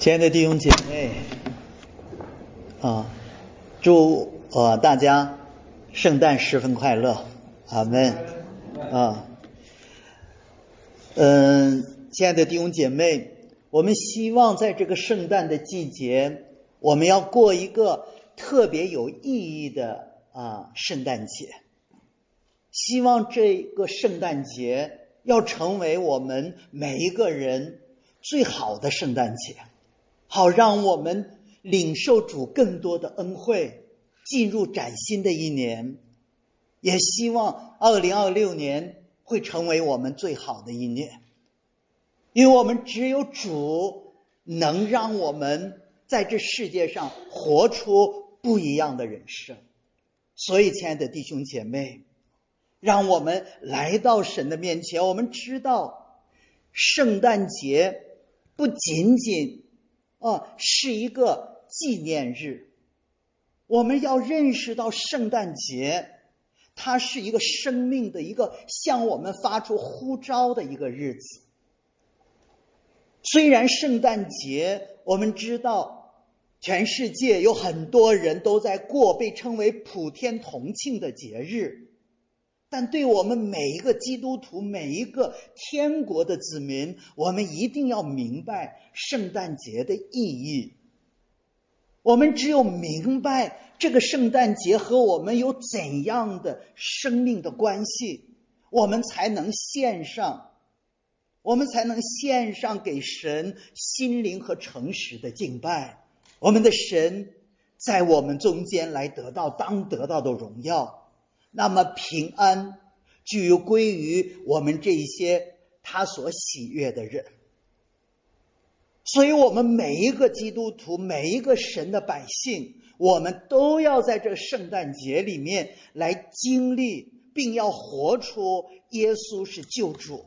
亲爱的弟兄姐妹祝大家圣诞十分快乐，阿们亲爱的弟兄姐妹，我们希望在这个圣诞的季节，我们要过一个特别有意义的圣诞节。希望这个圣诞节要成为我们每一个人最好的圣诞节，好让我们领受主更多的恩惠，进入崭新的一年。也希望2026年会成为我们最好的一年，因为我们只有主能让我们在这世界上活出不一样的人生。所以亲爱的弟兄姐妹，让我们来到神的面前。我们知道圣诞节不仅仅是一个纪念日，我们要认识到圣诞节它是一个生命的一个向我们发出呼召的一个日子。虽然圣诞节我们知道全世界有很多人都在过被称为普天同庆的节日，但对我们每一个基督徒，每一个天国的子民，我们一定要明白圣诞节的意义。我们只有明白这个圣诞节和我们有怎样的生命的关系，我们才能献上给神心灵和诚实的敬拜。我们的神在我们中间来得到的荣耀，那么平安就归于我们这些他所喜悦的人。所以我们每一个基督徒，每一个神的百姓，我们都要在这圣诞节里面来经历，并要活出耶稣是救主。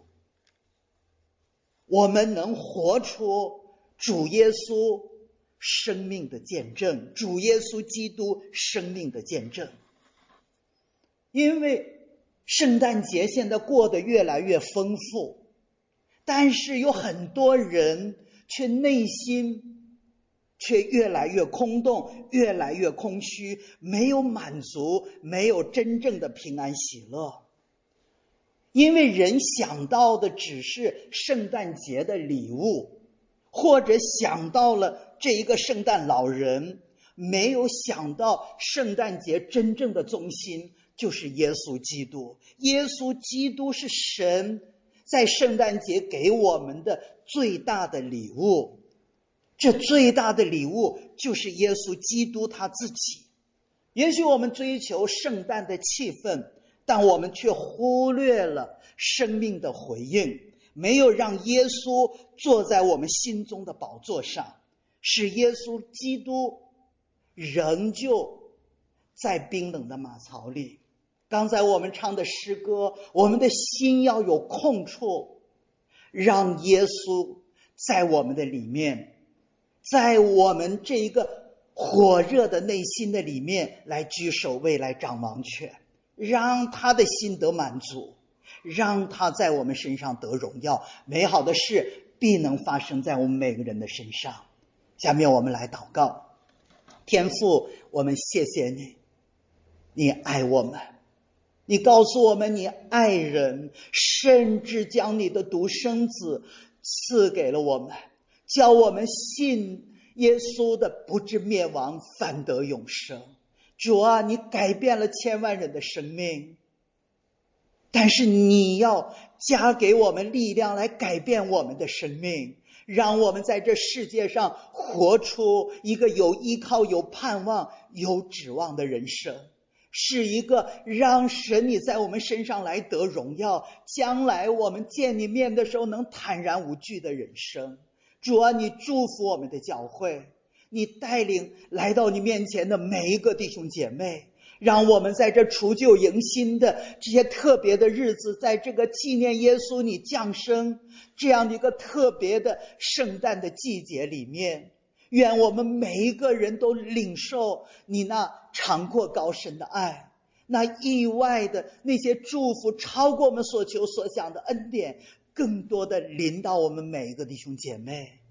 我们能活出主耶稣生命的见证，主耶稣基督生命的见证。因为圣诞节现在过得越来越丰富，但是有很多人却内心却越来越空洞，越来越空虚，没有满足，没有真正的平安喜乐。因为人想到的只是圣诞节的礼物，或者想到了这一个圣诞老人，没有想到圣诞节真正的中心就是耶稣基督。耶稣基督是神在圣诞节给我们的最大的礼物，这最大的礼物就是耶稣基督他自己。也许我们追求圣诞的气氛，但我们却忽略了生命的回应，没有让耶稣坐在我们心中的宝座上，使耶稣基督仍旧在冰冷的马槽里。刚才我们唱的诗歌，我们的心要有空处，让耶稣在我们的里面，在我们这一个火热的内心的里面来居首位，来掌王权，让他的心得满足，让他在我们身上得荣耀。美好的事必能发生在我们每个人的身上。下面我们来祷告。天父，我们谢谢你，你爱我们，你告诉我们你爱人，甚至将你的独生子赐给了我们，叫我们信耶稣的不至灭亡，反得永生。主啊，你改变了千万人的生命，但是你要加给我们力量来改变我们的生命，让我们在这世界上活出一个有依靠、有盼望、有指望的人生，是一个让神你在我们身上来得荣耀，将来我们见你面的时候能坦然无惧的人生。主啊，你祝福我们的教会，你带领来到你面前的每一个弟兄姐妹，让我们在这除旧迎新的这些特别的日子，在这个纪念耶稣你降生这样的一个特别的圣诞的季节里面，愿我们每一个人都领受你那长阔高深的爱，那意外的那些祝福，超过我们所求所想的恩典，更多的临到我们每一个弟兄姐妹。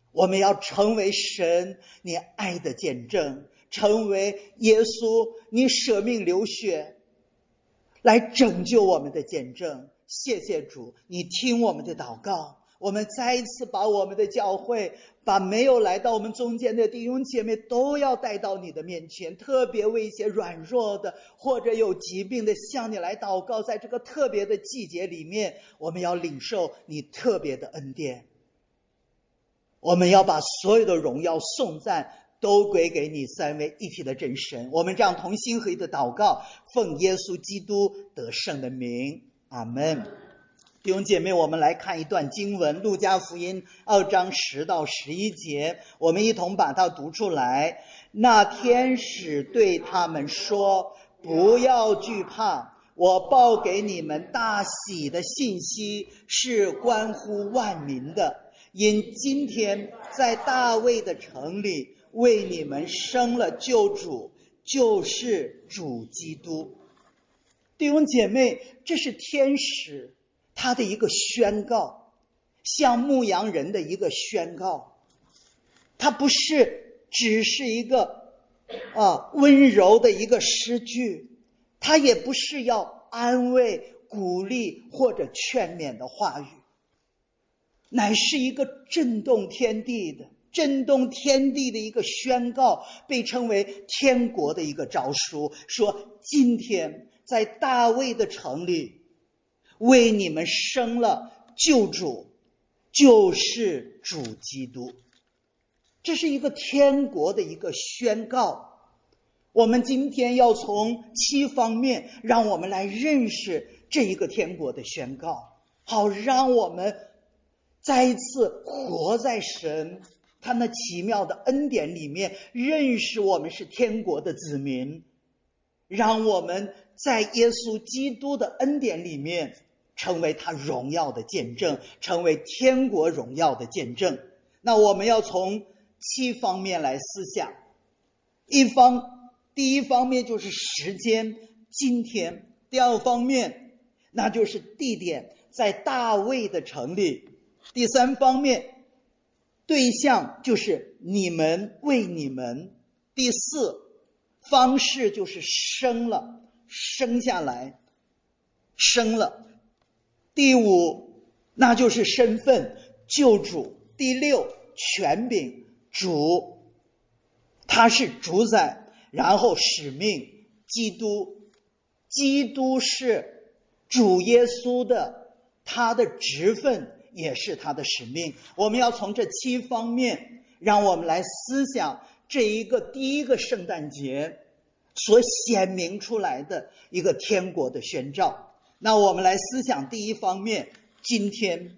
我们要成为神你爱的见证，成为耶稣你舍命流血来拯救我们的见证。谢谢主，你听我们的祷告。我们再一次把我们的教会，把没有来到我们中间的弟兄姐妹都要带到你的面前，特别为一些软弱的或者有疾病的向你来祷告。在这个特别的季节里面，我们要领受你特别的恩典，我们要把所有的荣耀颂赞都归给你三位一体的真神。我们这样同心合一的祷告，奉耶稣基督得胜的名，阿们。弟兄姐妹，我们来看一段经文，路加福音2章10到11节，我们一同把它读出来。那天使对他们说，不要惧怕，我报给你们大喜的信息是关乎万民的，因今天在大卫的城里为你们生了救主，就是主基督。弟兄姐妹，这是天使他的一个宣告，像牧羊人的一个宣告。他不是只是一个温柔的一个诗句，他也不是要安慰鼓励或者劝勉的话语，乃是一个震动天地的一个宣告，被称为天国的一个诏书，说今天在大卫的城里为你们生了救主，就是主基督。这是一个天国的一个宣告。我们今天要从7方面让我们来认识这一个天国的宣告，好让我们再一次活在神他那奇妙的恩典里面，认识我们是天国的子民，让我们在耶稣基督的恩典里面成为他荣耀的见证，成为天国荣耀的见证。那我们要从7方面来思想。第一方面就是时间，今天；第二方面那就是地点，在大卫的城里；第三方面对象就是你们，为你们；第四方式就是生下来，生了；第五那就是身份，救主；第六权柄，主，他是主宰，然后使命，基督是主耶稣的，他的职分也是他的使命。我们要从这7方面让我们来思想这一个第一个圣诞节所显明出来的一个天国的宣召。那我们来思想第一方面，今天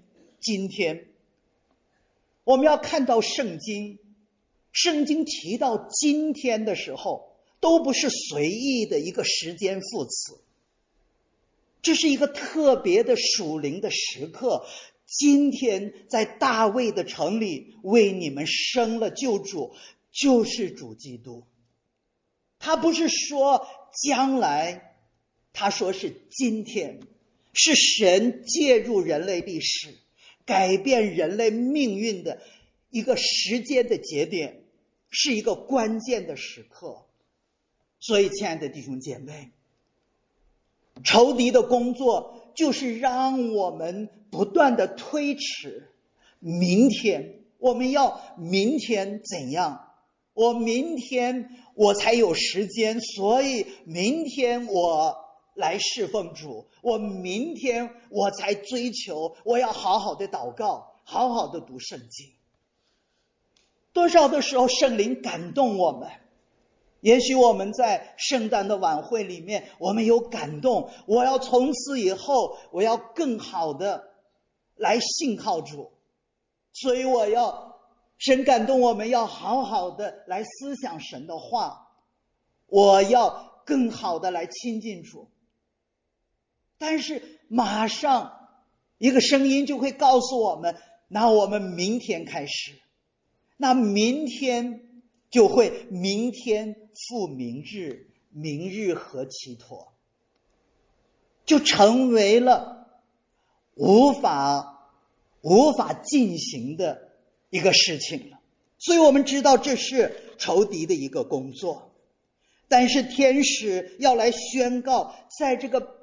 我们要看到圣经提到今天的时候，都不是随意的一个时间副词，这是一个特别的属灵的时刻。今天在大卫的城里为你们生了救主，就是主基督。他不是说将来，他说是今天，是神介入人类历史，改变人类命运的一个时间的节点，是一个关键的时刻。所以亲爱的弟兄姐妹，仇敌的工作就是让我们不断的推迟明天，我们要明天怎样，明天我才有时间，所以明天我来侍奉主，明天我才追求，我要好好的祷告，好好的读圣经。多少的时候圣灵感动我们，也许我们在圣诞的晚会里面我们有感动，我要从此以后我要更好的来信靠主，所以神感动我们要好好的来思想神的话，我要更好的来亲近主。但是马上一个声音就会告诉我们，那我们明天开始，那明天就会明天复明日，明日何其妥，就成为了无法进行的一个事情了。所以我们知道这是仇敌的一个工作，但是天使要来宣告，在这个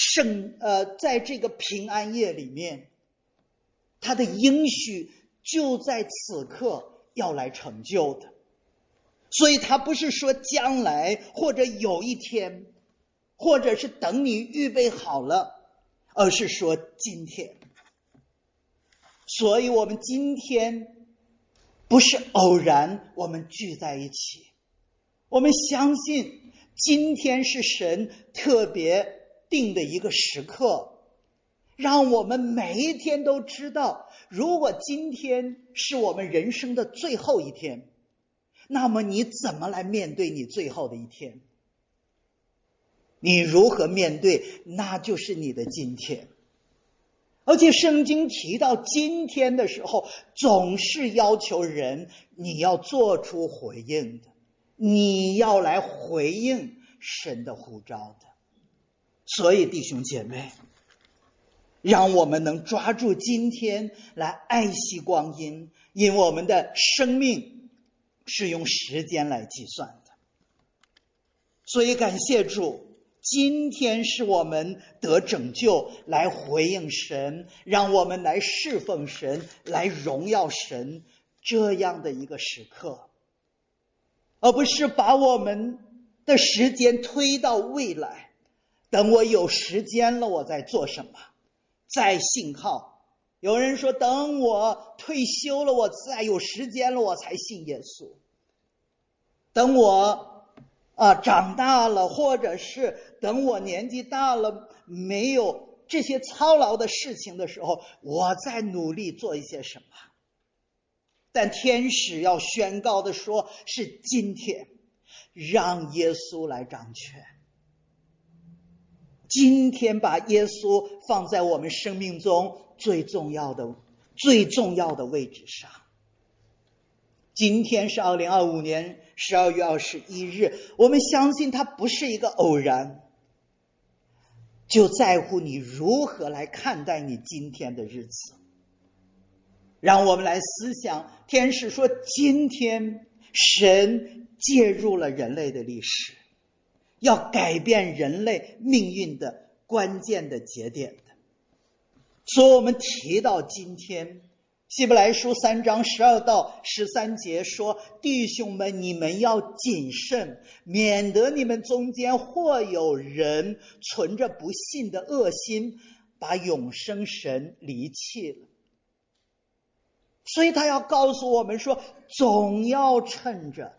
平安夜里面，他的应许就在此刻要来成就的。所以他不是说将来，或者有一天，或者是等你预备好了，而是说今天。所以我们今天不是偶然我们聚在一起，我们相信今天是神特别定的一个时刻，让我们每一天都知道，如果今天是我们人生的最后一天，那么你怎么来面对你最后的一天？你如何面对，那就是你的今天。而且圣经提到今天的时候，总是要求人你要做出回应的，你要来回应神的呼召的。所以弟兄姐妹，让我们能抓住今天来爱惜光阴，因为我们的生命是用时间来计算的。所以感谢主，今天是我们得拯救，来回应神，让我们来侍奉神，来荣耀神这样的一个时刻，而不是把我们的时间推到未来，等我有时间了我再做什么，再信靠。有人说等我退休了，我再有时间了我才信耶稣。等我长大了，或者是等我年纪大了，没有这些操劳的事情的时候，我再努力做一些什么。但天使要宣告的说，是今天，让耶稣来掌权。今天把耶稣放在我们生命中最重要的位置上。今天是2025年12月21日，我们相信它不是一个偶然，就在乎你如何来看待你今天的日子。让我们来思想，天使说今天神介入了人类的历史，要改变人类命运的关键的节点的。所以我们提到今天，希伯来书3章12到13节说，弟兄们，你们要谨慎，免得你们中间或有人存着不信的恶心，把永生神离弃了。所以他要告诉我们说，总要趁着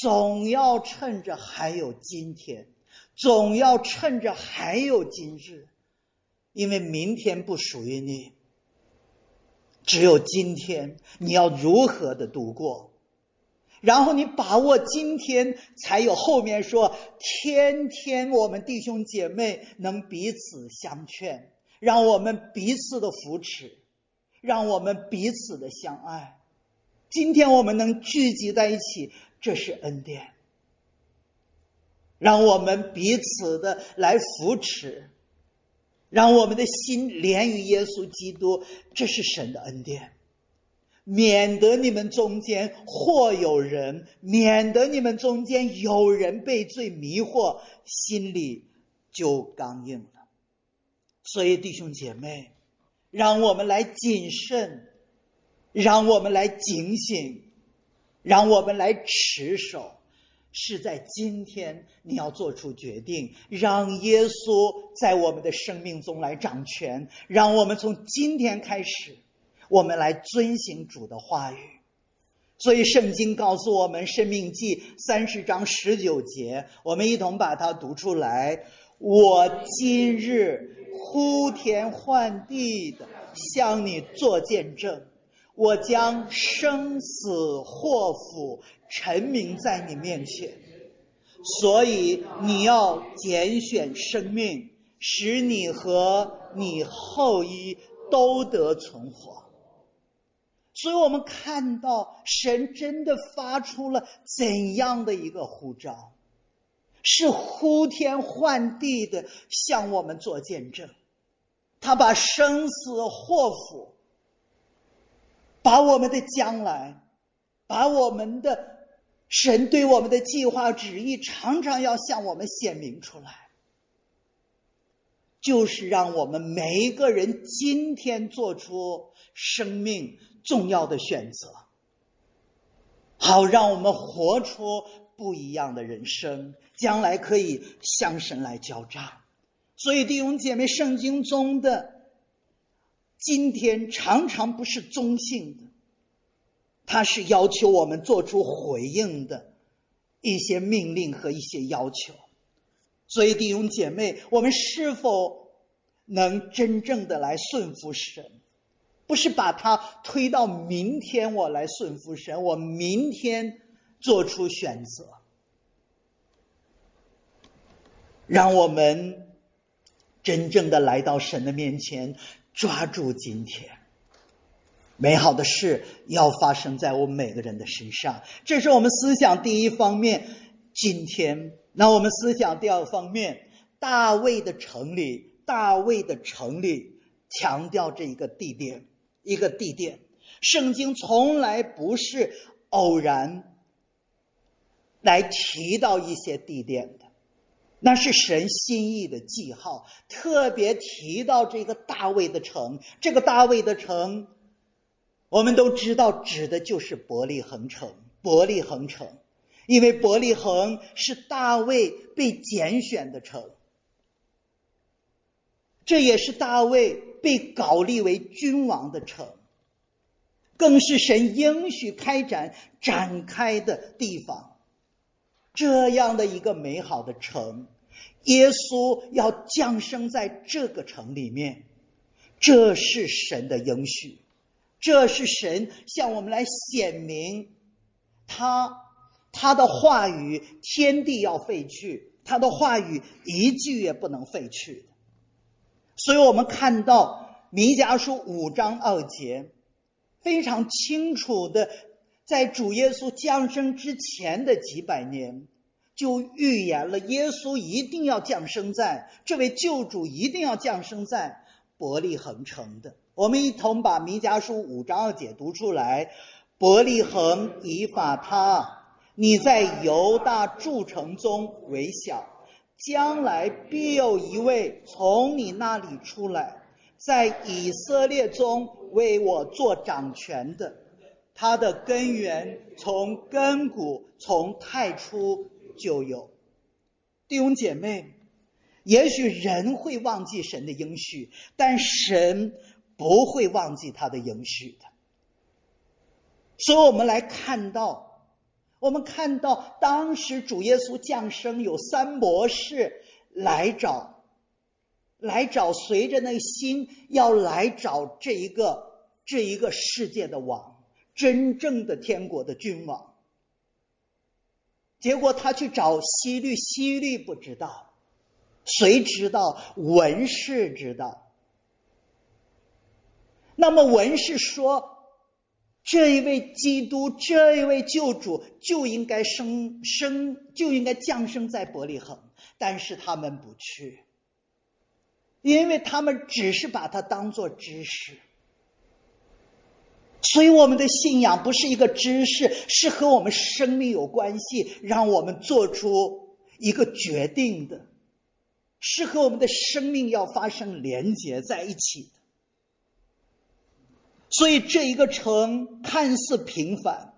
还有今天，总要趁着还有今日，因为明天不属于你，只有今天，你要如何的度过。然后你把握今天，才有后面说，天天我们弟兄姐妹能彼此相劝，让我们彼此的扶持，让我们彼此的相爱。今天我们能聚集在一起，这是恩典。让我们彼此的来扶持，让我们的心连于耶稣基督，这是神的恩典。免得你们中间或有人，免得你们中间有人被罪迷惑，心里就刚硬了。所以弟兄姐妹，让我们来谨慎，让我们来警醒，让我们来持守。是在今天你要做出决定，让耶稣在我们的生命中来掌权，让我们从今天开始，我们来遵行主的话语。所以圣经告诉我们，申命记30章19节，我们一同把它读出来。我今日呼天唤地的向你做见证，我将生死祸福陈明在你面前，所以你要拣选生命，使你和你后裔都得存活。所以我们看到神真的发出了怎样的一个呼召，是呼天唤地的向我们做见证。他把生死祸福把我们的将来，把我们的神对我们的计划旨意常常要向我们显明出来，就是让我们每一个人今天做出生命重要的选择，好让我们活出不一样的人生，将来可以向神来交账。所以弟兄姐妹，圣经中的今天常常不是中性的，它是要求我们做出回应的一些命令和一些要求。所以弟兄姐妹，我们是否能真正的来顺服神，不是把它推到明天我来顺服神，我明天做出选择，让我们真正的来到神的面前，抓住今天。美好的事要发生在我们每个人的身上，这是我们思想第一方面。今天，那我们思想第二方面，大卫的城里强调这一个地点，圣经从来不是偶然来提到一些地点的，那是神心意的记号，特别提到这个大卫的城。这个大卫的城我们都知道指的就是伯利恒城，因为伯利恒是大卫被拣选的城，这也是大卫被膏立为君王的城，更是神应许展开的地方。这样的一个美好的城，耶稣要降生在这个城里面，这是神的应许，这是神向我们来显明他的话语，天地要废去，他的话语一句也不能废去的。所以我们看到弥迦书5章2节非常清楚的，在主耶稣降生之前的几百年就预言了耶稣一定要降生在，这位救主一定要降生在伯利恒城的。我们一同把弥迦书5章2节读出来。伯利恒以法他，你在犹大诸城中为小，将来必有一位从你那里出来，在以色列中为我做掌权的，他的根源从亘古，从太初就有。弟兄姐妹，也许人会忘记神的应许，但神不会忘记他的应许的。所以我们看到当时主耶稣降生，有3博士来找随着那心要来找这一个世界的王，真正的天国的君王。结果他去找希律不知道，谁知道？文士知道。那么文士说，这一位基督，这一位救主就应该降生在伯利恒，但是他们不去，因为他们只是把它当作知识。所以我们的信仰不是一个知识，是和我们生命有关系，让我们做出一个决定的，是和我们的生命要发生连结在一起的。所以这一个城看似平凡，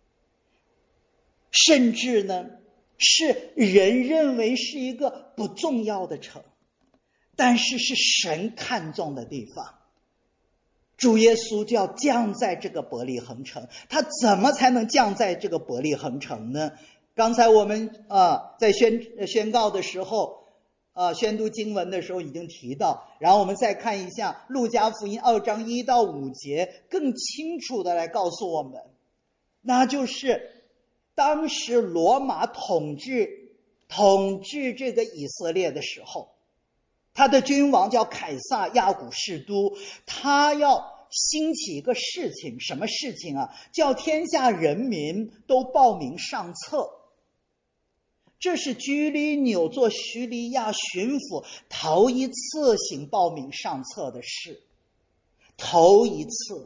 甚至呢是人认为是一个不重要的城，但是是神看重的地方。主耶稣就要降在这个伯利恒城，他怎么才能降在这个伯利恒城呢？刚才我们在宣告的时候，宣读经文的时候已经提到，然后我们再看一下路加福音2章1到5节，更清楚的来告诉我们，那就是当时罗马统治这个以色列的时候，他的君王叫凯撒亚古士都，他要兴起一个事情，什么事情啊？叫天下人民都报名上册。这是居里纽做叙利亚巡抚头一次行报名上册的事，头一次。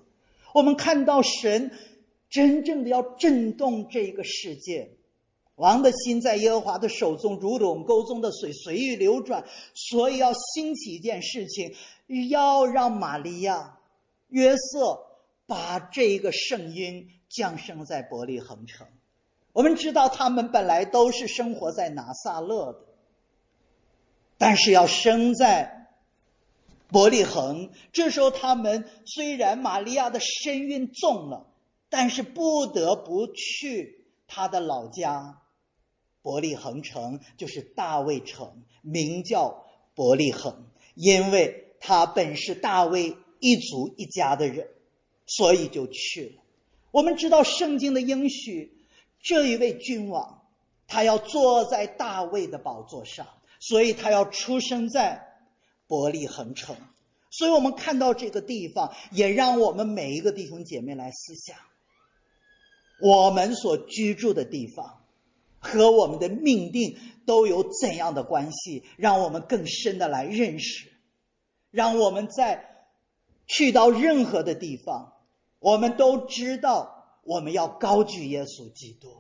我们看到神真正的要震动这个世界，王的心在耶和华的手中，如同沟中的水，随意流转。所以要兴起一件事情，要让玛利亚、约瑟把这个圣婴降生在伯利恒城。我们知道他们本来都是生活在拿撒勒的，但是要生在伯利恒。这时候他们虽然玛利亚的身孕重了，但是不得不去他的老家伯利恒城，就是大卫城，名叫伯利恒，因为他本是大卫一族一家的人，所以就去了。我们知道圣经的应许，这一位君王他要坐在大卫的宝座上，所以他要出生在伯利恒城。所以我们看到这个地方，也让我们每一个弟兄姐妹来思想，我们所居住的地方和我们的命定都有怎样的关系，让我们更深的来认识，让我们在去到任何的地方，我们都知道我们要高举耶稣基督，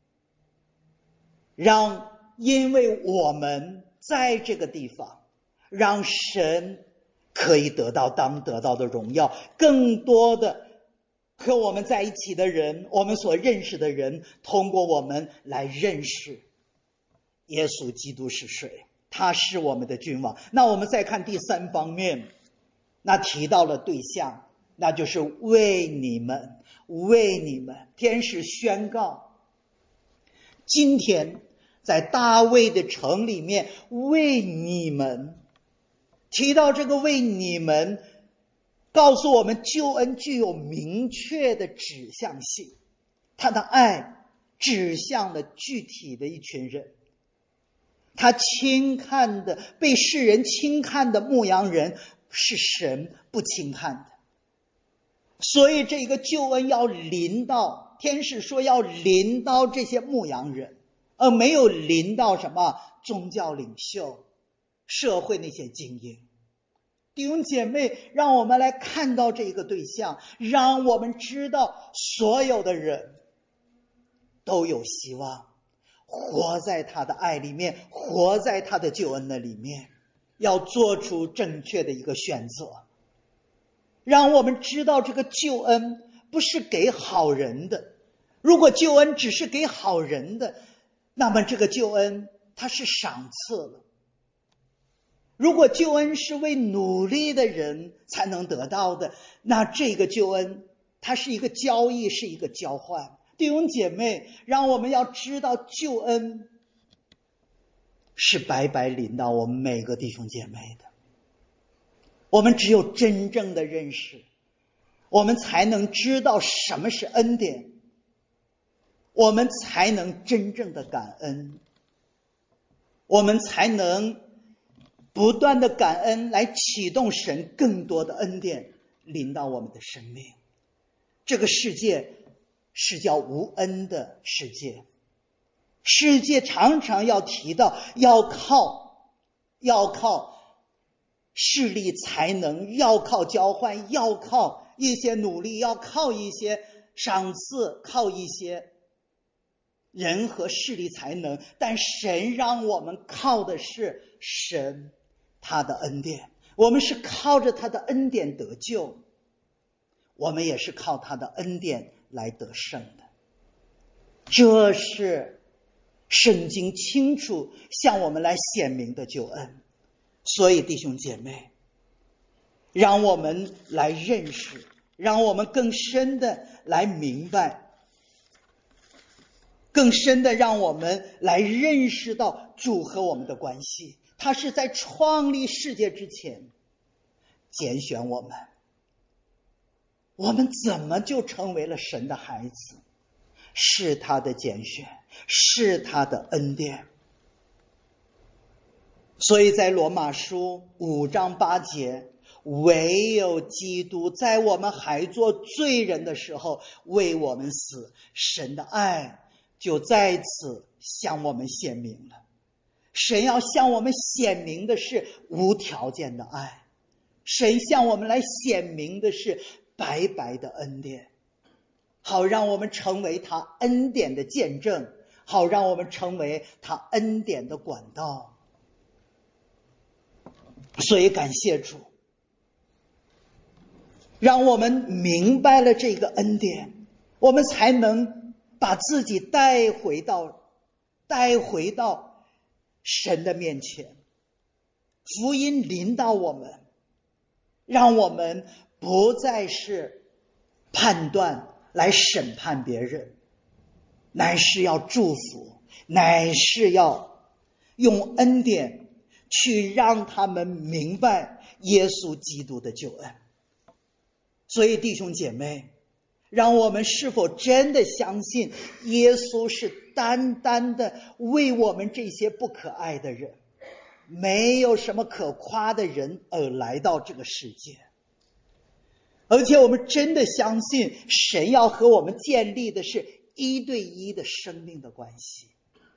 因为我们在这个地方，让神可以得到当得到的荣耀，更多的和我们在一起的人，我们所认识的人，通过我们来认识耶稣基督是谁，他是我们的君王。那我们再看第三方面，那提到了对象，那就是为你们，为你们。天使宣告，今天在大卫的城里面为你们。提到这个为你们，告诉我们救恩具有明确的指向性，他的爱指向了具体的一群人。他轻看的，被世人轻看的牧羊人，是神不轻看的。所以这个救恩要临到，天使说要临到这些牧羊人，而没有临到什么宗教领袖、社会那些精英。弟兄姐妹，让我们来看到这个对象，让我们知道所有的人都有希望，活在他的爱里面，活在他的救恩的里面，要做出正确的一个选择。让我们知道这个救恩不是给好人的，如果救恩只是给好人的，那么这个救恩它是赏赐了。如果救恩是为努力的人才能得到的，那这个救恩它是一个交易，是一个交换。弟兄姐妹，让我们要知道救恩是白白临到我们每个弟兄姐妹的。我们只有真正的认识，我们才能知道什么是恩典，我们才能真正的感恩，我们才能不断的感恩，来启动神更多的恩典临到我们的生命。这个世界是叫无恩的世界，世界常常要提到要靠势力才能，要靠交换，要靠一些努力，要靠一些赏赐，靠一些人和势力才能。但神让我们靠的是神他的恩典，我们是靠着他的恩典得救，我们也是靠他的恩典来得胜的。这是圣经清楚向我们来显明的救恩。所以弟兄姐妹，让我们来认识，让我们更深的来明白，更深的让我们来认识到主和我们的关系。他是在创立世界之前拣选我们，我们怎么就成为了神的孩子？是他的拣选，是他的恩典。所以在罗马书5章8节，唯有基督在我们还做罪人的时候为我们死，神的爱就在此向我们显明了。神要向我们显明的是无条件的爱，神向我们来显明的是白白的恩典，好让我们成为他恩典的见证，好让我们成为他恩典的管道。所以感谢主，让我们明白了这个恩典，我们才能把自己带回到神的面前。福音临到我们，让我们不再是判断来审判别人，乃是要祝福，乃是要用恩典去让他们明白耶稣基督的救恩。所以弟兄姐妹，让我们是否真的相信耶稣是单单的为我们这些不可爱的人，没有什么可夸的人而来到这个世界，而且我们真的相信神要和我们建立的是一对一的生命的关系。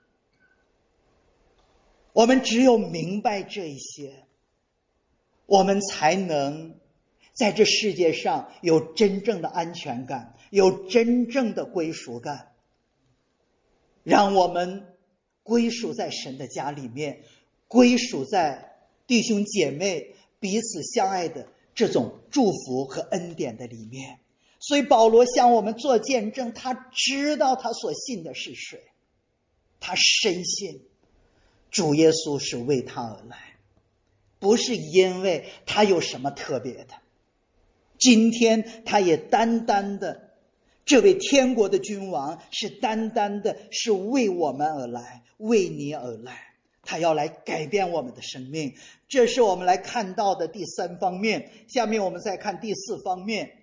我们只有明白这一些，我们才能在这世界上有真正的安全感，有真正的归属感，让我们归属在神的家里面，归属在弟兄姐妹彼此相爱的这种祝福和恩典的里面。所以保罗向我们做见证，他知道他所信的是谁，他深信主耶稣是为他而来，不是因为他有什么特别的。今天他也单单的，这位天国的君王是单单的是为我们而来，为你而来，他要来改变我们的生命。这是我们来看到的第三方面。下面我们再看第四方面，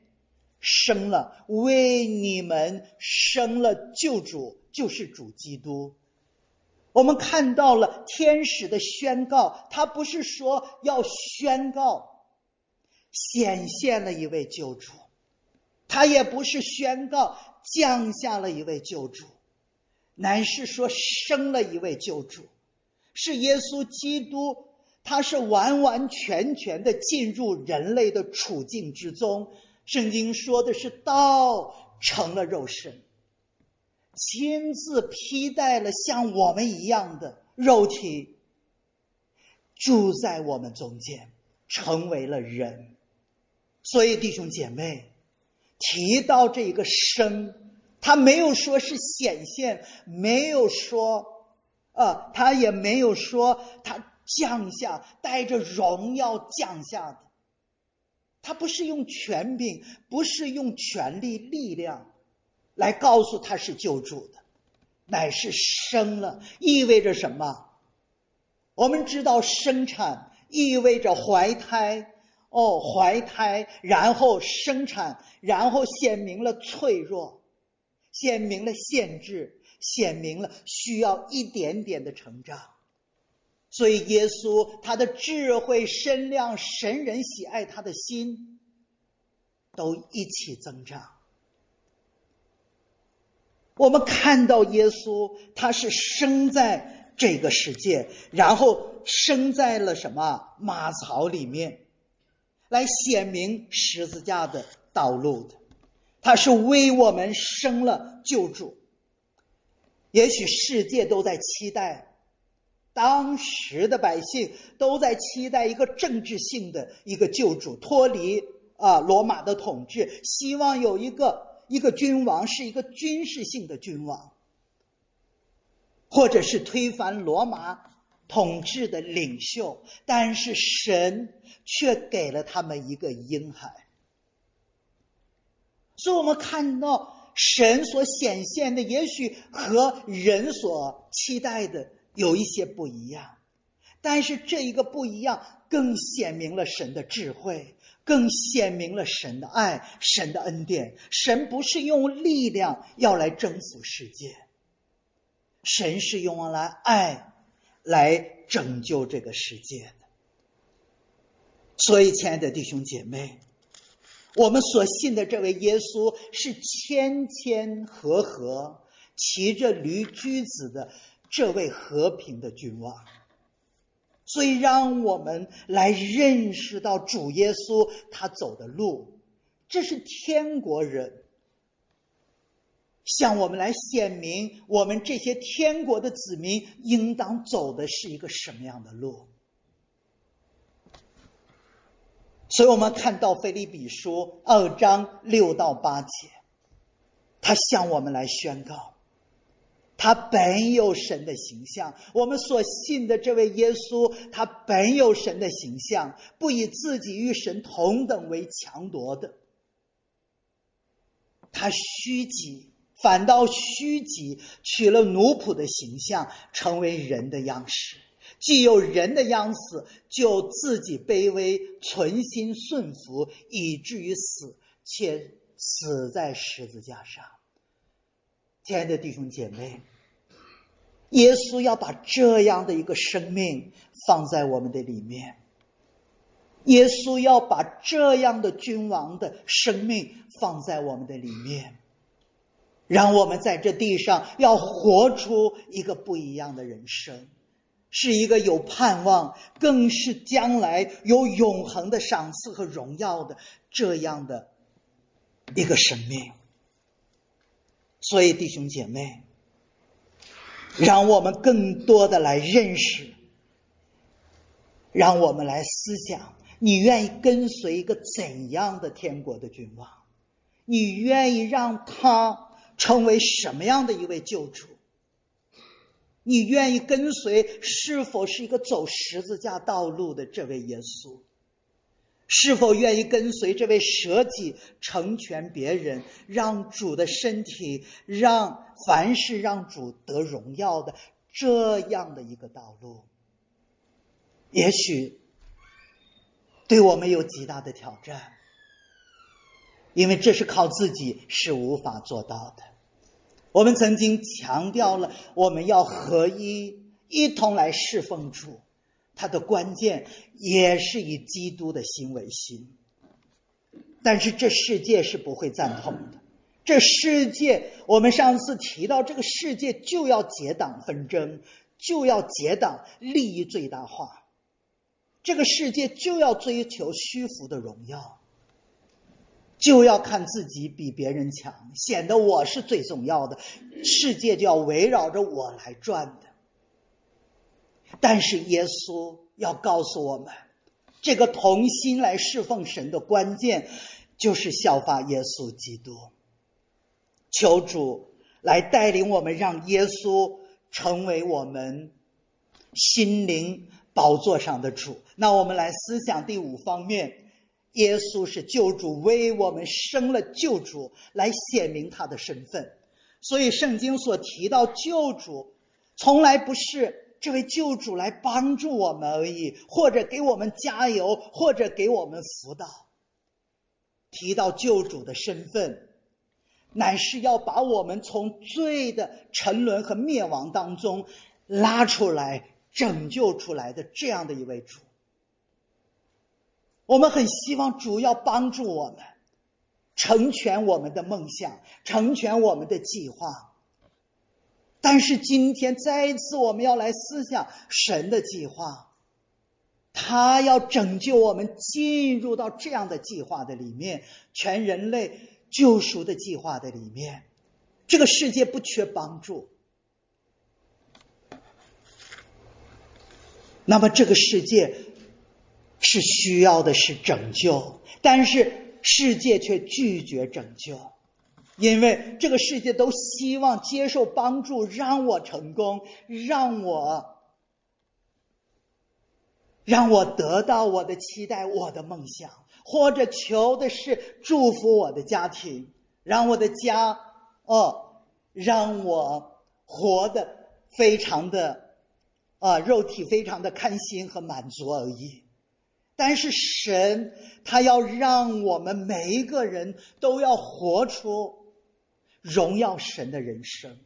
为你们生了救主，就是主基督。我们看到了天使的宣告，他不是说要宣告显现了一位救主，他也不是宣告降下了一位救主，乃是说生了一位救主，是耶稣基督，他是完完全全的进入人类的处境之中。圣经说的是道成了肉身，亲自披戴了像我们一样的肉体，住在我们中间，成为了人。所以弟兄姐妹，提到这个生，他没有说是显现，没有说他也没有说他降下，带着荣耀降下的。他不是用权柄，不是用权力力量来告诉他是救主的，乃是生了。意味着什么？我们知道生产意味着怀胎，然后生产，然后显明了脆弱，显明了限制，显明了需要一点点的成长。所以耶稣他的智慧、身量、神人喜爱他的心都一起增长。我们看到耶稣他是生在这个世界，然后生在了什么马槽里面，来显明十字架的道路的。他是为我们生了救主。也许世界都在期待，当时的百姓都在期待一个政治性的一个救主，脱离罗马的统治，希望有一个君王，是一个军事性的君王，或者是推翻罗马统治的领袖。但是神却给了他们一个婴孩。所以我们看到神所显现的也许和人所期待的有一些不一样，但是这一个不一样更显明了神的智慧，更显明了神的爱，神的恩典。神不是用力量要来征服世界，神是用来爱来拯救这个世界的。所以亲爱的弟兄姐妹，我们所信的这位耶稣是谦谦和和，骑着驴驹子的这位和平的君王。所以让我们来认识到主耶稣他走的路， 这是天国人向我们来显明，我们这些天国的子民应当走的是一个什么样的路。所以我们看到腓立比书2章6到8节，他向我们来宣告，他本有神的形象，我们所信的这位耶稣，他本有神的形象，不以自己与神同等为强夺的，他虚己，反倒虚己，取了奴仆的形象，成为人的样式。既有人的样式，就自己卑微，存心顺服，以至于死，且死在十字架上。亲爱的弟兄姐妹，耶稣要把这样的一个生命放在我们的里面，耶稣要把这样的君王的生命放在我们的里面，让我们在这地上要活出一个不一样的人生，是一个有盼望，更是将来有永恒的赏赐和荣耀的这样的一个生命。所以弟兄姐妹，让我们更多的来认识，让我们来思想，你愿意跟随一个怎样的天国的君王？你愿意让他成为什么样的一位救主？你愿意跟随是否是一个走十字架道路的这位耶稣？是否愿意跟随这位舍己成全别人，让主的身体，让凡事让主得荣耀的这样的一个道路？也许对我们有极大的挑战，因为这是靠自己是无法做到的。我们曾经强调了，我们要合一，一同来侍奉主，它的关键也是以基督的心为心。但是这世界是不会赞同的，这世界，我们上次提到，这个世界就要结党纷争，就要结党利益最大化，这个世界就要追求虚浮的荣耀，就要看自己比别人强，显得我是最重要的，世界就要围绕着我来转的。但是耶稣要告诉我们，这个同心来侍奉神的关键就是效法耶稣基督。求主来带领我们，让耶稣成为我们心灵宝座上的主。那我们来思想第5方面，耶稣是救主，为我们生了救主，来显明他的身份。所以圣经所提到救主，从来不是这位救主来帮助我们而已，或者给我们加油，或者给我们辅导。提到救主的身份，乃是要把我们从罪的沉沦和灭亡当中拉出来，拯救出来的这样的一位主。我们很希望主要帮助我们成全我们的梦想，成全我们的计划。但是今天再一次我们要来思想神的计划，他要拯救我们进入到这样的计划的里面，全人类救赎的计划的里面。这个世界不缺帮助，那么这个世界是需要的是拯救，但是世界却拒绝拯救，因为这个世界都希望接受帮助，让我成功，让我得到我的期待，我的梦想，或者求的是祝福我的家庭，让我的家让我活得非常的肉体非常的开心和满足而已。但是神他要让我们每一个人都要活出荣耀神的人生，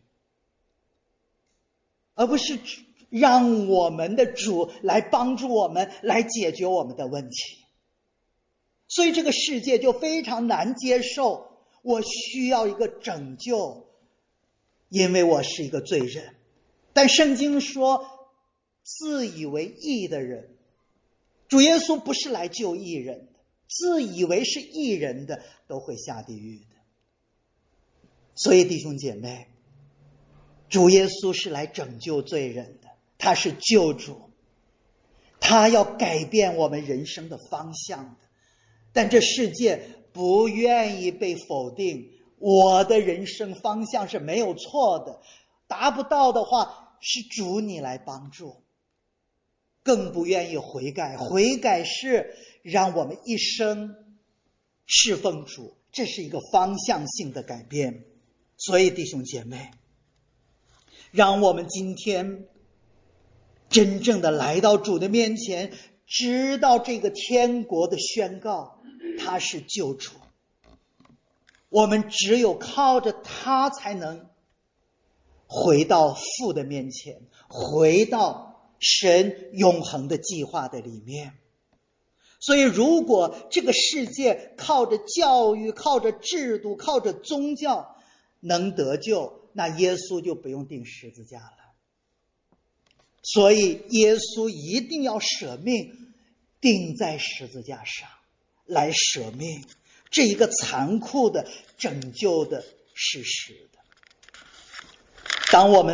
而不是让我们的主来帮助我们，来解决我们的问题。所以这个世界就非常难接受，我需要一个拯救，因为我是一个罪人。但圣经说，自以为义的人，主耶稣不是来救义人的， 自以为是义人的都会下地狱的。所以弟兄姐妹，主耶稣是来拯救罪人的，他是救主，他要改变我们人生的方向的。但这世界不愿意被否定，我的人生方向是没有错的，达不到的话是主你来帮助，更不愿意悔改。悔改是让我们一生侍奉主，这是一个方向性的改变。所以弟兄姐妹，让我们今天真正的来到主的面前，知道这个天国的宣告，他是救主，我们只有靠着他才能回到父的面前，回到神永恒的计划的里面。所以如果这个世界靠着教育，靠着制度，靠着宗教能得救，那耶稣就不用钉十字架了。所以耶稣一定要舍命，钉在十字架上来舍命，这一个残酷的拯救的事实的。当我们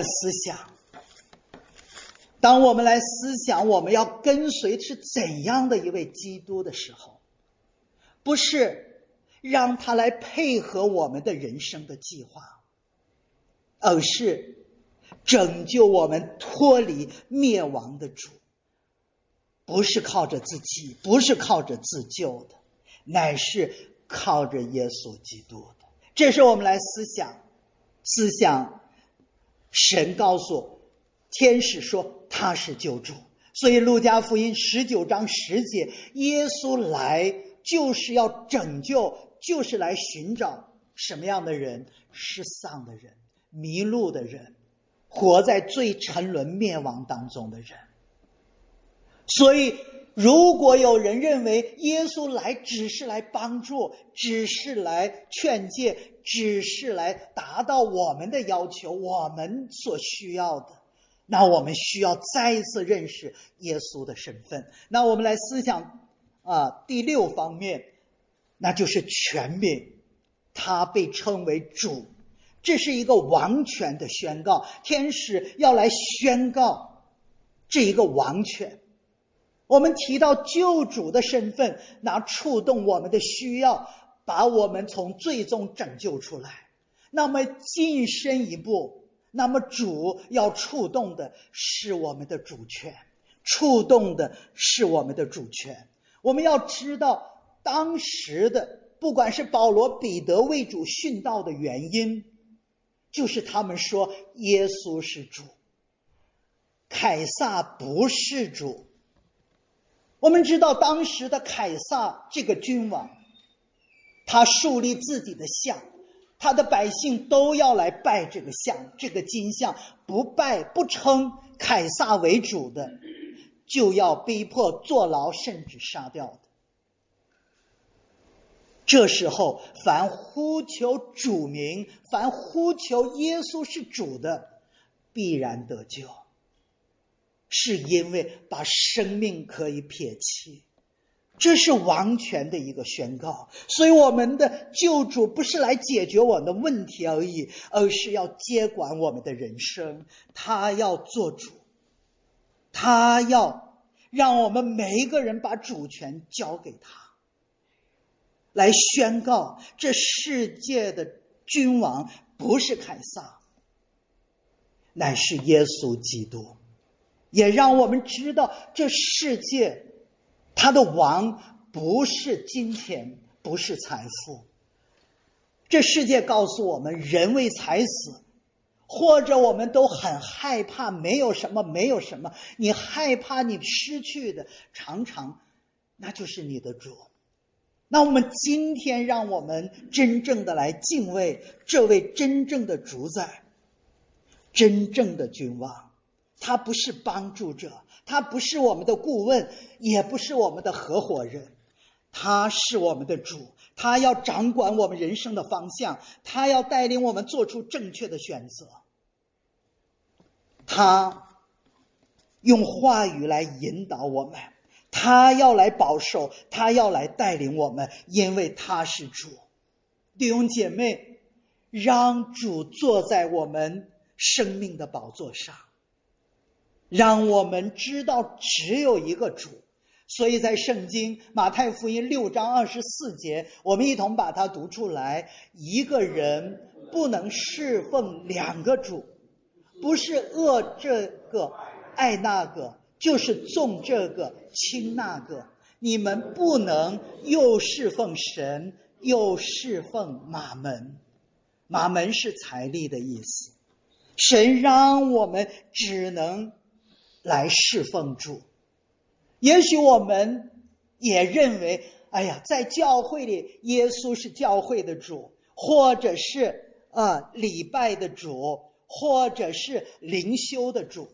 来思想我们要跟随是怎样的一位基督的时候，不是让他来配合我们的人生的计划，而是拯救我们脱离灭亡的主，不是靠着自己，不是靠着自救的，乃是靠着耶稣基督的。这是我们来思想神告诉天使说他是救主。所以路加福音19章10节，耶稣来就是要拯救，就是来寻找什么样的人？失丧的人，迷路的人，活在最沉沦灭亡当中的人。所以如果有人认为耶稣来只是来帮助，只是来劝诫，只是来达到我们的要求，我们所需要的，那我们需要再一次认识耶稣的身份。那我们来思想第6方面，那就是权柄，他被称为主，这是一个王权的宣告，天使要来宣告这一个王权。我们提到救主的身份，那触动我们的需要，把我们从最终拯救出来。那么进深一步，那么主要触动的是我们的主权，触动的是我们的主权。我们要知道当时的不管是保罗、彼得为主殉道的原因，就是他们说耶稣是主，凯撒不是主。我们知道当时的凯撒这个君王，他树立自己的像，他的百姓都要来拜这个像，这个金像，不拜不称凯撒为主的，就要逼迫坐牢，甚至杀掉的。这时候凡呼求主名，凡呼求耶稣是主的，必然得救，是因为把生命可以撇弃。这是王权的一个宣告。所以我们的救主不是来解决我们的问题而已，而是要接管我们的人生，他要做主，他要让我们每一个人把主权交给他，来宣告这世界的君王不是凯撒，乃是耶稣基督。也让我们知道这世界他的王不是金钱，不是财富。这世界告诉我们人为财死，或者我们都很害怕没有什么，你害怕你失去的，常常那就是你的主。那我们今天让我们真正的来敬畏这位真正的主宰，真正的君王。他不是帮助者，他不是我们的顾问，也不是我们的合伙人，他是我们的主，他要掌管我们人生的方向，他要带领我们做出正确的选择，他用话语来引导我们，他他要来保守，他要来带领我们，因为他是主。弟兄姐妹，让主坐在我们生命的宝座上，让我们知道只有一个主。所以在圣经马太福音6章24节，我们一同把它读出来。一个人不能侍奉两个主，不是恶这个爱那个，就是重这个轻那个。你们不能又侍奉神，又侍奉马门。马门是财力的意思。神让我们只能来侍奉主。也许我们也认为，哎呀，在教会里耶稣是教会的主，或者是礼拜的主，或者是灵修的主。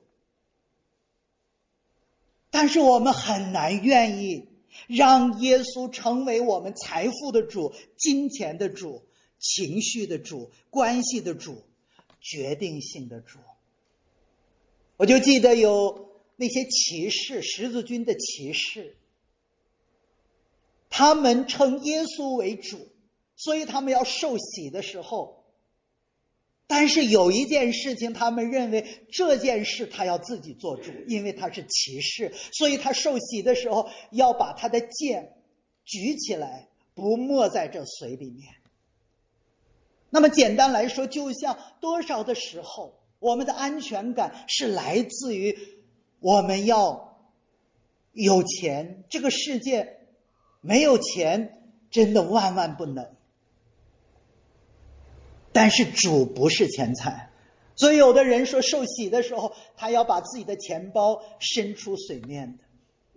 但是我们很难愿意让耶稣成为我们财富的主、金钱的主、情绪的主、关系的主、决定性的主。我就记得有那些骑士，十字军的骑士，他们称耶稣为主，所以他们要受洗的时候，但是有一件事情他们认为这件事他要自己做主，因为他是骑士，所以他受洗的时候要把他的剑举起来，不没在这水里面。那么简单来说，就像多少的时候我们的安全感是来自于我们要有钱，这个世界没有钱真的万万不能。但是主不是钱财，所以有的人说受洗的时候他要把自己的钱包伸出水面的，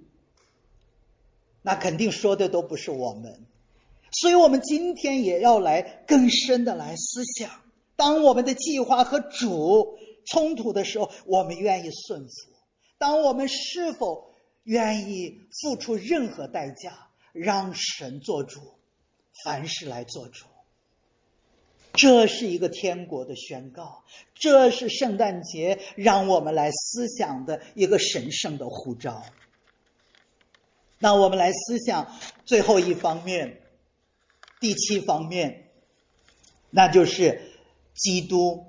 那肯定说的都不是我们。所以我们今天也要来更深的来思想，当我们的计划和主冲突的时候，我们愿意顺服，当我们是否愿意付出任何代价让神做主，凡事来做主。这是一个天国的宣告，这是圣诞节让我们来思想的一个神圣的呼召。那我们来思想最后一方面，第7方面，那就是基督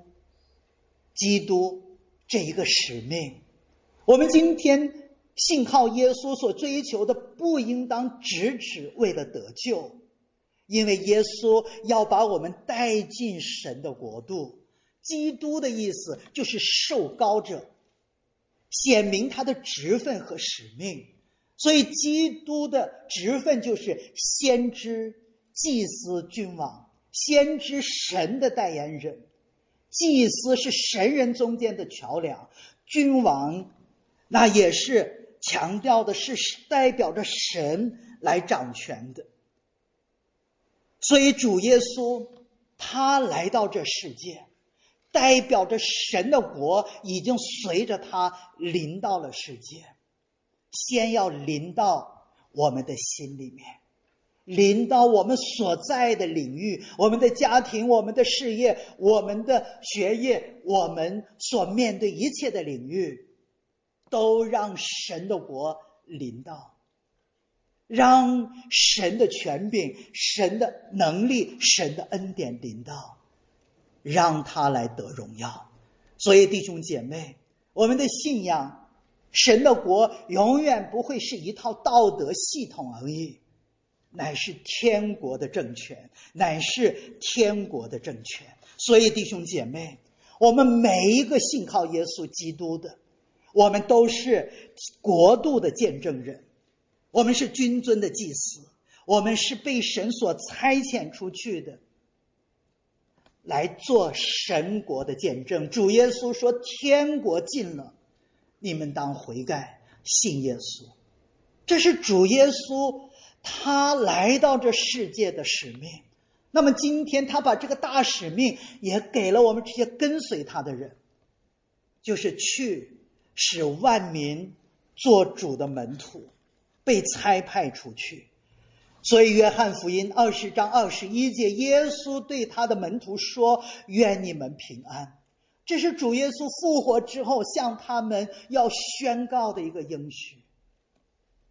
这一个使命。我们今天信靠耶稣所追求的不应当只为了得救，因为耶稣要把我们带进神的国度。基督的意思就是受膏者，显明他的职分和使命。所以基督的职分就是先知、祭司、君王。先知神的代言人，祭司是神人中间的桥梁，君王那也是强调的是代表着神来掌权的。所以主耶稣他来到这世界，代表着神的国已经随着他临到了世界，先要临到我们的心里面，临到我们所在的领域，我们的家庭，我们的事业，我们的学业，我们所面对一切的领域，都让神的国临到，让神的权柄、神的能力、神的恩典临到，让他来得荣耀。所以弟兄姐妹，我们的信仰，神的国永远不会是一套道德系统而已，乃是天国的政权，乃是天国的政权。所以弟兄姐妹，我们每一个信靠耶稣基督的，我们都是国度的见证人，我们是君尊的祭司，我们是被神所差遣出去的，来做神国的见证。主耶稣说天国近了，你们当悔改信耶稣。这是主耶稣他来到这世界的使命。那么今天他把这个大使命也给了我们这些跟随他的人，就是去使万民做主的门徒，被差派出去。所以约翰福音20章21节，耶稣对他的门徒说，愿你们平安。这是主耶稣复活之后向他们要宣告的一个应许。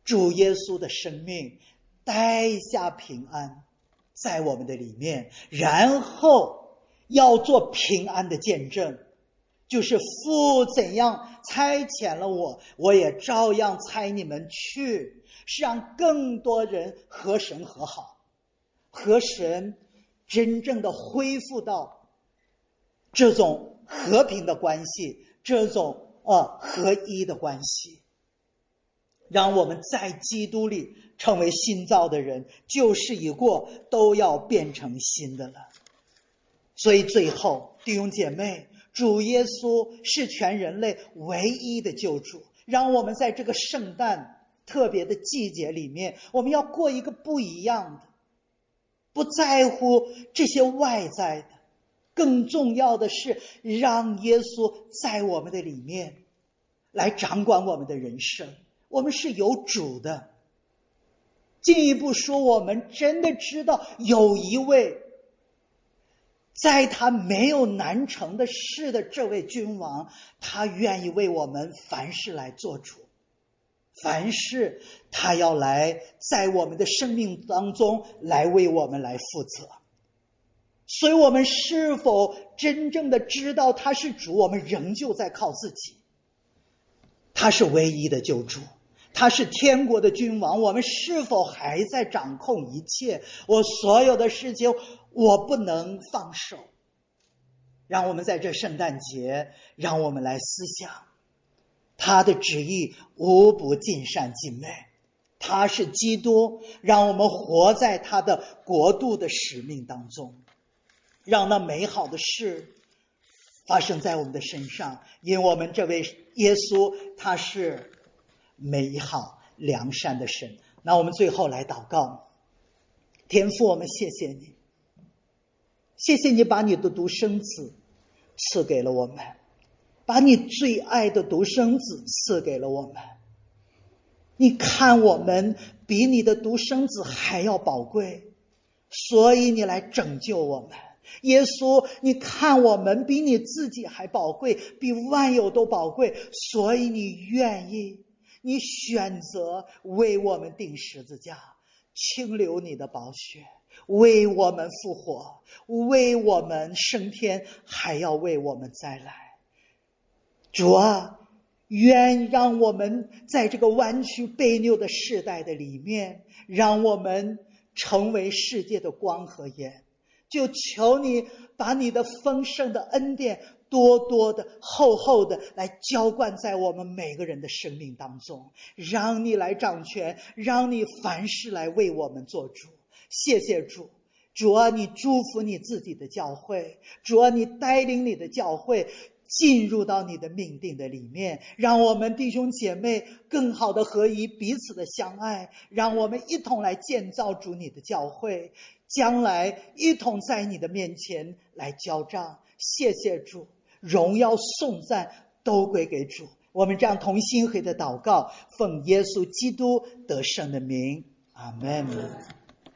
主耶稣的生命带下平安在我们的里面，然后要做平安的见证，就是父怎样差遣了我，我也照样差你们去，是让更多人和神和好，和神真正的恢复到这种和平的关系，这种合一的关系，让我们在基督里成为新造的人，旧事已过，都要变成新的了。所以最后弟兄姐妹，主耶稣是全人类唯一的救主，让我们在这个圣诞特别的季节里面，我们要过一个不一样的，不在乎这些外在的，更重要的是让耶稣在我们的里面来掌管我们的人生。我们是有主的。进一步说，我们真的知道有一位在他没有难成的事的这位君王，他愿意为我们凡事来做主，凡事他要来在我们的生命当中来为我们来负责。所以我们是否真正的知道他是主，我们仍旧在靠自己。他是唯一的救主，他是天国的君王，我们是否还在掌控一切？我所有的事情我不能放手。让我们在这圣诞节，让我们来思想他的旨意无不尽善尽美，他是基督，让我们活在他的国度的使命当中，让那美好的事发生在我们的身上，因为我们这位耶稣他是美好良善的神。那我们最后来祷告。天父，我们谢谢你，谢谢你把你的独生子赐给了我们，把你最爱的独生子赐给了我们。你看我们比你的独生子还要宝贵，所以你来拯救我们。耶稣，你看我们比你自己还宝贵，比万有都宝贵，所以你愿意，你选择为我们钉十字架，倾流你的宝血，为我们复活，为我们升天，还要为我们再来。主啊，愿让我们在这个弯曲悖谬的世代的里面，让我们成为世界的光和盐。就求你把你的丰盛的恩典多多的厚厚的来浇灌在我们每个人的生命当中，让你来掌权，让你凡事来为我们做主。谢谢主。主啊，你祝福你自己的教会，主啊，你带领你的教会进入到你的命定的里面，让我们弟兄姐妹更好的合一，彼此的相爱，让我们一同来建造主你的教会，将来一同在你的面前来交账。谢谢主，荣耀颂赞都归给主。我们这样同心合意的祷告，奉耶稣基督得胜的名，阿们。